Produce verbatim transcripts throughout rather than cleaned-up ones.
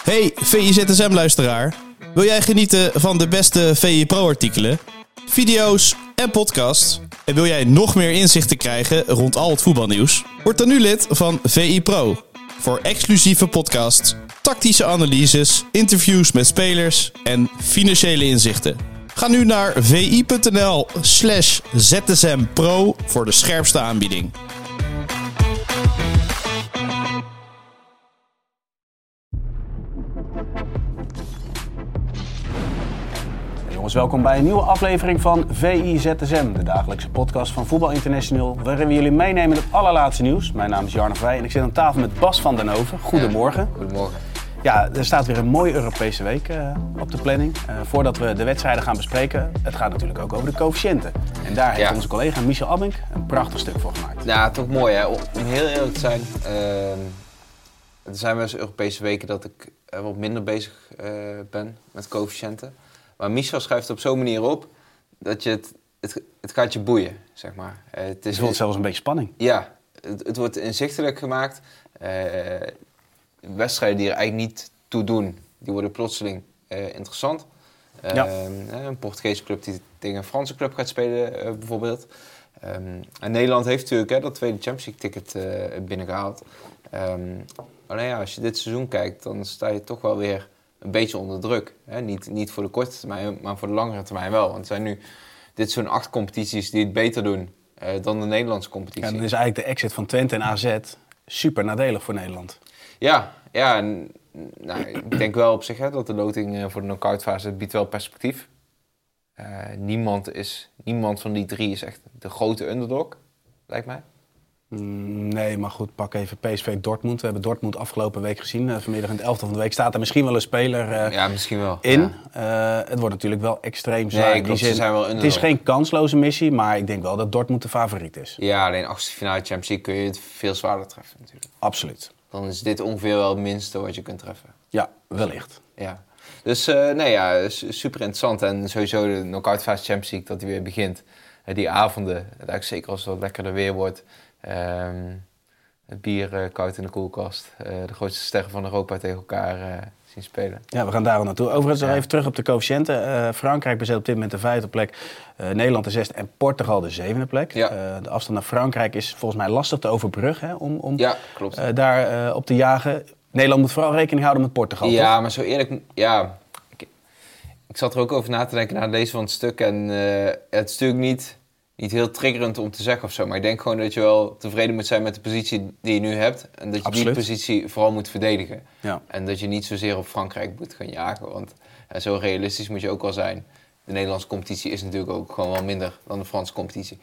Hey V I Z S M-luisteraar. Wil jij genieten van de beste V I Pro-artikelen, video's en podcasts? En wil jij nog meer inzichten krijgen rond al het voetbalnieuws? Word dan nu lid van V I Pro. Voor exclusieve podcasts, tactische analyses, interviews met spelers en financiële inzichten. Ga nu naar vi.nl slash zsmpro voor de scherpste aanbieding. Jongens, welkom bij een nieuwe aflevering van V I Z S M, de dagelijkse podcast van Voetbal International, waarin we jullie meenemen in het allerlaatste nieuws. Mijn naam is Jarno Vrij en ik zit aan tafel met Bas van den Hoven. Goedemorgen. Ja, goedemorgen. Ja, er staat weer een mooie Europese week uh, op de planning. Uh, voordat we de wedstrijden gaan bespreken, het gaat natuurlijk ook over de coëfficiënten. En daar heeft ja. onze collega Michel Abink een prachtig stuk voor gemaakt. Ja, toch mooi hè. Om heel eerlijk te zijn, uh, er zijn wel eens Europese weken dat ik uh, wat minder bezig uh, ben met coëfficiënten. Maar Michel schrijft op zo'n manier op dat je het, het, het gaat je boeien, zeg maar. Uh, het is, je voelt zelfs een beetje spanning. Ja, het, het wordt inzichtelijk gemaakt. Uh, wedstrijden die er eigenlijk niet toe doen, die worden plotseling uh, interessant. Uh, ja. Een Portugese club die tegen een Franse club gaat spelen, uh, bijvoorbeeld. Um, en Nederland heeft natuurlijk hè, dat tweede Champions League ticket uh, binnengehaald. Um, alleen ja, als je dit seizoen kijkt, dan sta je toch wel weer een beetje onder druk. Hè? Niet, niet voor de korte termijn, maar voor de langere termijn wel. Want er zijn nu dit zo'n acht competities die het beter doen uh, dan de Nederlandse competitie. Ja, dan is eigenlijk de exit van Twente en A Z super nadelig voor Nederland. Ja, ja en, nou, ik denk wel op zich hè, dat de loting uh, voor de knock-out fase biedt wel perspectief. Uh, niemand, is, niemand van die drie is echt de grote underdog, lijkt mij. Mm, nee, maar goed, pak even P S V Dortmund. We hebben Dortmund afgelopen week gezien. Uh, vanmiddag in het elftal van de week staat er misschien wel een speler uh, ja, misschien wel. in. Ja. Uh, het wordt natuurlijk wel extreem zwaar. Nee, klopt, zin, ze zijn wel het is geen kansloze missie, maar ik denk wel dat Dortmund de favoriet is. Ja, alleen achtste finale Champions League kun je het veel zwaarder treffen natuurlijk. Absoluut. Dan is dit ongeveer wel het minste wat je kunt treffen. Ja, wellicht. Ja. Dus uh, nee, ja, super interessant. En sowieso de knock-out fase Champions League, dat die weer begint. Uh, die avonden, eigenlijk zeker als het wat lekkerder weer wordt. Um, het bier uh, koud in de koelkast. Uh, de grootste sterren van Europa tegen elkaar uh, zien spelen. Ja, we gaan daar al naartoe. Overigens nog ja. even terug op de coëfficiënten. Uh, Frankrijk bezet op dit moment de vijfde plek. Uh, Nederland de zesde en Portugal de zevende plek. Ja. Uh, de afstand naar Frankrijk is volgens mij lastig te overbruggen. Hè, om om ja, klopt. Uh, daar uh, op te jagen. Nederland moet vooral rekening houden met Portugal. Ja, toch? maar zo eerlijk... Ja, ik, ik zat er ook over na te denken na het lezen van het stuk. En uh, het is natuurlijk niet... Niet heel triggerend om te zeggen of zo, maar ik denk gewoon dat je wel tevreden moet zijn met de positie die je nu hebt. En dat je Absoluut. die positie vooral moet verdedigen. Ja. En dat je niet zozeer op Frankrijk moet gaan jagen, want ja, zo realistisch moet je ook wel zijn. De Nederlandse competitie is natuurlijk ook gewoon wel minder dan de Franse competitie.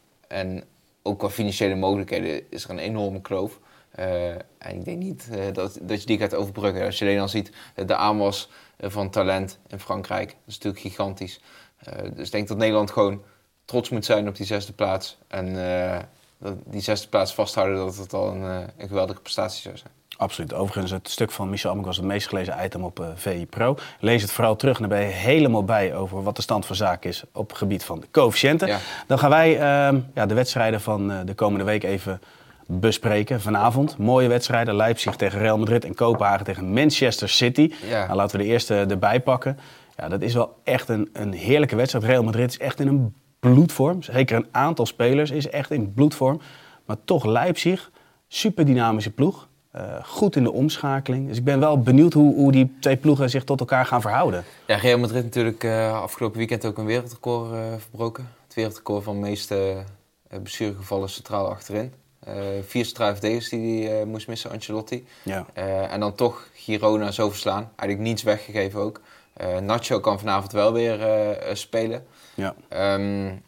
En ook qua financiële mogelijkheden is er een enorme kloof. Uh, en ik denk niet uh, dat, dat je die gaat overbruggen. Als je alleen al ziet uh, de aanwas uh, van talent in Frankrijk, dat is natuurlijk gigantisch. Uh, dus ik denk dat Nederland gewoon trots moet zijn op die zesde plaats. En uh, dat die zesde plaats vasthouden, dat het al een, uh, een geweldige prestatie zou zijn. Absoluut. Overigens, het stuk van Michel Abink was het meest gelezen item op uh, V I Pro. Lees het vooral terug en dan ben je helemaal bij over wat de stand van zaken is op het gebied van de coëfficiënten. Ja. Dan gaan wij uh, ja, de wedstrijden van uh, de komende week even bespreken. Vanavond mooie wedstrijden. Leipzig tegen Real Madrid en Kopenhagen tegen Manchester City. Ja. Nou, laten we de eerste erbij pakken. Ja, dat is wel echt een, een heerlijke wedstrijd. Real Madrid is echt in een bloedvorm. Zeker een aantal spelers is echt in bloedvorm. Maar toch Leipzig, super dynamische ploeg. Uh, goed in de omschakeling. Dus ik ben wel benieuwd hoe, hoe die twee ploegen zich tot elkaar gaan verhouden. Ja, Real Madrid natuurlijk uh, afgelopen weekend ook een wereldrecord uh, verbroken. Het wereldrecord van de meeste uh, blessuregevallen centraal achterin. Uh, vier centrale verdedigers die hij uh, moest missen, Ancelotti. Ja. Uh, en dan toch Girona zo verslaan. Eigenlijk niets weggegeven ook. Uh, Nacho kan vanavond wel weer uh, spelen. Ja. Um,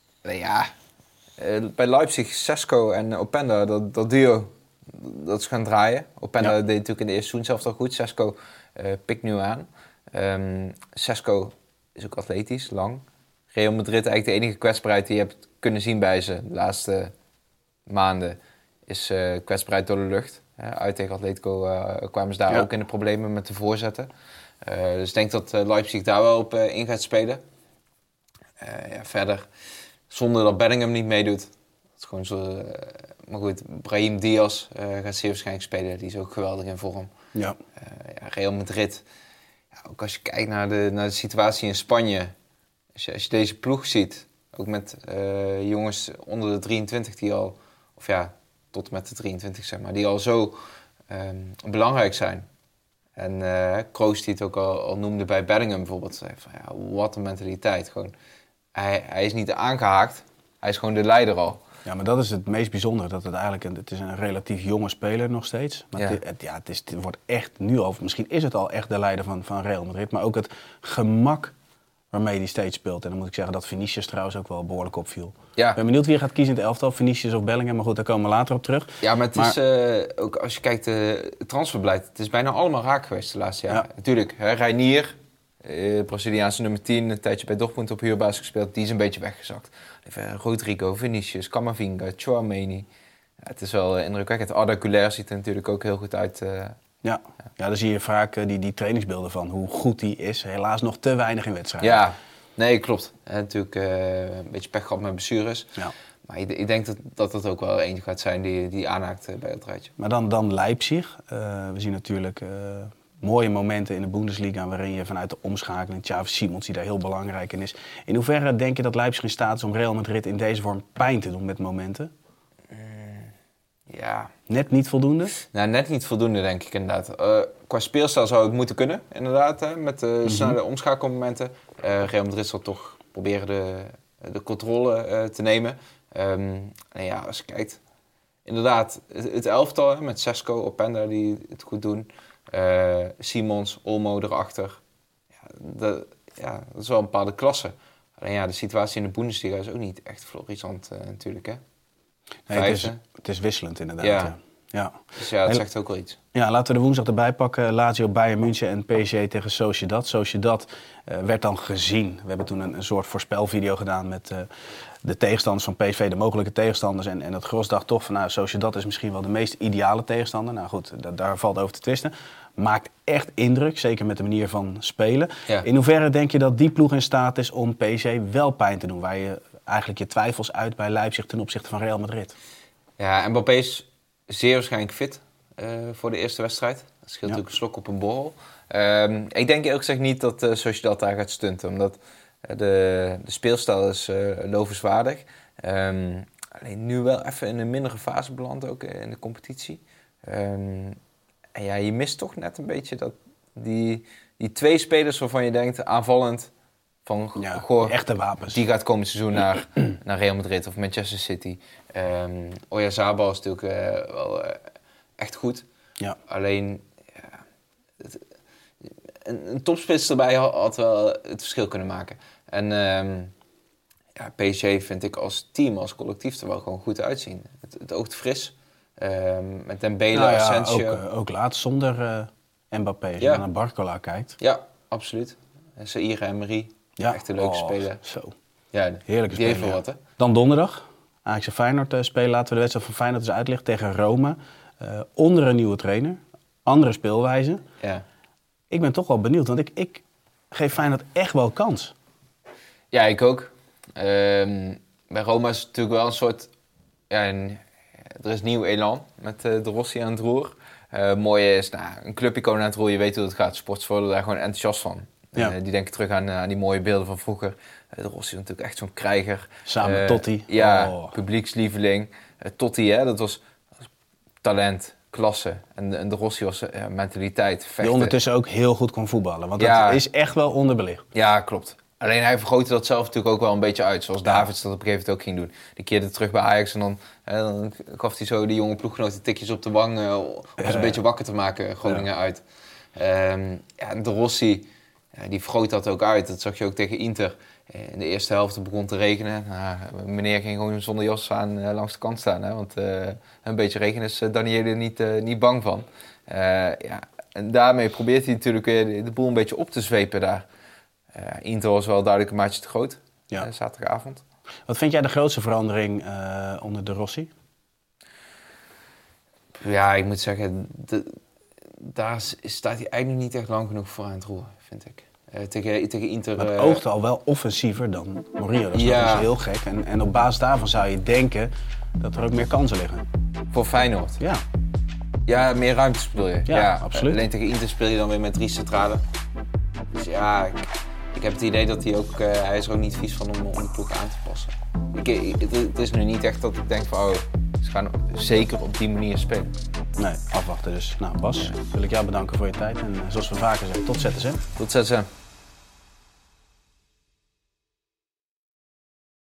ja, uh, bij Leipzig, Sesko en Openda, dat, dat duo, dat is gaan draaien. Openda ja. deed natuurlijk in de eerste seizoen zelf al goed. Sesko uh, pikt nu aan. Um, Sesko is ook atletisch, lang. Real Madrid, eigenlijk de enige kwetsbaarheid die je hebt kunnen zien bij ze de laatste maanden, is uh, kwetsbaarheid door de lucht. Uh, uit tegen Atletico uh, kwamen ze daar ja. ook in de problemen met de voorzetten. Uh, dus ik denk dat uh, Leipzig daar wel op uh, in gaat spelen. Uh, ja, verder, zonder dat Bellingham niet meedoet. Dat is gewoon zo, uh, maar goed, Brahim Diaz uh, gaat zeer waarschijnlijk spelen. Die is ook geweldig in vorm. Ja. Uh, ja, Real Madrid. Ja, ook als je kijkt naar de, naar de situatie in Spanje. Als je, als je deze ploeg ziet, ook met uh, jongens onder de drieëntwintig die al, of ja, tot met de drieëntwintig zeg maar, die al zo um, belangrijk zijn. En uh, Kroos die het ook al, al noemde bij Bellingham bijvoorbeeld. Zei van, ja, wat een mentaliteit. Gewoon, hij, hij is niet aangehaakt, hij is gewoon de leider al. Ja, maar dat is het meest bijzondere. Dat het eigenlijk een, het is een relatief jonge speler nog steeds. Maar ja. Het, het, ja, het, is, het wordt echt nu al, misschien is het al echt de leider van, van Real Madrid. Maar ook het gemak waarmee hij steeds speelt. En dan moet ik zeggen dat Vinicius trouwens ook wel behoorlijk opviel. Ja. Ik ben benieuwd wie je gaat kiezen in het elftal. Vinicius of Bellingham, maar goed, daar komen we later op terug. Ja, maar het maar, is, uh, ook als je kijkt, uh, het transferbeleid, het is bijna allemaal raak geweest de laatste jaren. Ja. Natuurlijk, hè, Reinier, uh, Braziliaanse nummer tien, een tijdje bij Dortmund op huurbasis gespeeld, die is een beetje weggezakt. Even Rodrigo, Vinicius, Camavinga, Tchouaméni. Ja, het is wel uh, indrukwekkend. Arda Güler ziet er natuurlijk ook heel goed uit. Uh, ja. Ja. ja, dan zie je vaak uh, die, die trainingsbeelden van hoe goed hij is. Helaas nog te weinig in wedstrijden. Ja, nee, klopt. He, natuurlijk uh, een beetje pech gehad met blessures. Ja. Maar ik, ik denk dat, dat het ook wel eentje gaat zijn die, die aanhaakt uh, bij het rijtje. Maar dan, dan Leipzig. Uh, we zien natuurlijk uh, mooie momenten in de Bundesliga waarin je vanuit de omschakeling, Xavi Simons die daar heel belangrijk in is. In hoeverre denk je dat Leipzig in staat is om Real Madrid in deze vorm pijn te doen met momenten? Mm, ja. Net niet voldoende? Nou, net niet voldoende denk ik inderdaad. Uh, qua speelstijl zou het moeten kunnen, inderdaad. Hè, met de mm-hmm. snelle omschakelmomenten. Uh, Real Madrid zal toch proberen de, de controle uh, te nemen. Um, en ja, als je kijkt, inderdaad, het, het elftal hè, met Sesko, Openda die het goed doen. Uh, Simons, Olmo erachter. Ja, de, ja, dat is wel een bepaalde klasse. Alleen ja, de situatie in de Bundesliga is ook niet echt florissant uh, natuurlijk, hè. Nee, het, is, het is wisselend inderdaad. Ja. Ja. Ja. Dus ja, dat zegt ook wel iets. Ja, laten we de woensdag erbij pakken. Lazio, Bayern München en P S G tegen Sociedad. Sociedad uh, werd dan gezien. We hebben toen een, een soort voorspelvideo gedaan met uh, de tegenstanders van P S V, de mogelijke tegenstanders. En, en het gros dacht toch van, nou, Sociedad is misschien wel de meest ideale tegenstander. Nou goed, da- daar valt over te twisten. Maakt echt indruk, zeker met de manier van spelen. Ja. In hoeverre denk je dat die ploeg in staat is om P S G wel pijn te doen? Waar je eigenlijk je twijfels uit bij Leipzig ten opzichte van Real Madrid. Ja, Mbappé is zeer waarschijnlijk fit uh, voor de eerste wedstrijd. Dat scheelt Ja. natuurlijk een slok op een borrel. Um, ik denk eerlijk gezegd niet dat uh, Sociedad daar gaat stunten. Omdat uh, de, de speelstijl is uh, lovenswaardig. Um, alleen nu wel even in een mindere fase beland ook in de competitie. Um, en ja, je mist toch net een beetje dat die, die twee spelers waarvan je denkt aanvallend van Ja, goh, echte wapens. die gaat komend seizoen naar, naar Real Madrid of Manchester City. Um, Oyarzabal is natuurlijk uh, wel uh, echt goed. Ja. Alleen ja, het, een, een topspits erbij had, had wel het verschil kunnen maken. En um, ja, P S G vind ik als team, als collectief er wel gewoon goed uitzien. Het, het oogt fris. Um, met Dembele, nou ja, Asensio. Ook, uh, ook laat zonder uh, Mbappé. Als ja. je naar Barcola kijkt. Ja, absoluut. Saïr en Emery. Ja. Echt een leuke oh, speler. Zo. Ja, heerlijke die speler. heeft wat, hè? Dan donderdag. Ajax en Feyenoord uh, spelen. Laten we de wedstrijd van Feyenoord eens uitleggen tegen Roma. Uh, onder een nieuwe trainer. Andere speelwijze. Ja. Ik ben toch wel benieuwd, want ik, ik geef Feyenoord echt wel kans. Ja, ik ook. Um, bij Roma is het natuurlijk wel een soort... Ja, een, er is nieuw elan met uh, de Rossi aan het roer. Uh, mooie is, nou, een clubicoon aan het roer, je weet hoe het gaat. Sports worden daar gewoon enthousiast van. Ja. Uh, die denken terug aan, uh, aan die mooie beelden van vroeger. Uh, de Rossi is natuurlijk echt zo'n krijger. Samen met uh, Totti. Ja, oh. publiekslieveling. Uh, Totti, hè, dat was, was talent, klasse. En, en de Rossi was uh, mentaliteit, vechten. Die ondertussen ook heel goed kon voetballen. Want ja. dat is echt wel onderbelicht. Ja, klopt. Alleen hij vergrootte dat zelf natuurlijk ook wel een beetje uit. Zoals ja. Davids dat op een gegeven moment ook ging doen. Die keerde terug bij Ajax en dan, hè, dan gaf hij zo die jonge ploeggenoten tikjes op de wang. Uh, om ze ja. een beetje wakker te maken, Groningen ja. uit. Um, ja, de Rossi, ja, die vergroot dat ook uit. Dat zag je ook tegen Inter. In de eerste helft begon te regenen. Nou, meneer ging gewoon zonder jas aan uh, langs de kant staan. Hè, want uh, een beetje regen is uh, Daniele niet, uh, niet bang van. Uh, ja, en daarmee probeert hij natuurlijk weer de, de boel een beetje op te zwepen daar. Uh, Inter was wel duidelijk een maatje te groot, ja. uh, zaterdagavond. Wat vind jij de grootste verandering uh, onder de Rossi? Ja, ik moet zeggen, de, daar staat hij eigenlijk niet echt lang genoeg voor aan het roeren, vind ik. Uh, tegen, tegen Inter... Maar het uh, oogde al wel offensiever dan Mourinho. Dat is ja. nog eens heel gek. En, en op basis daarvan zou je denken dat er ook meer kansen liggen. Voor Feyenoord? Ja. Ja, meer ruimtes bedoel je? Ja, ja, absoluut. Alleen tegen Inter speel je dan weer met drie centralen. Dus ja, ik, ik heb het idee dat hij ook... Uh, hij is er ook niet vies van om, om de ploeg aan te passen. Ik, ik, het, het is nu niet echt dat ik denk van... oh, ze gaan zeker op die manier spelen. Nee, afwachten dus. Nou Bas, wil ik jou bedanken voor je tijd. En zoals we vaker zeggen, tot Z S M. Tot Z S M.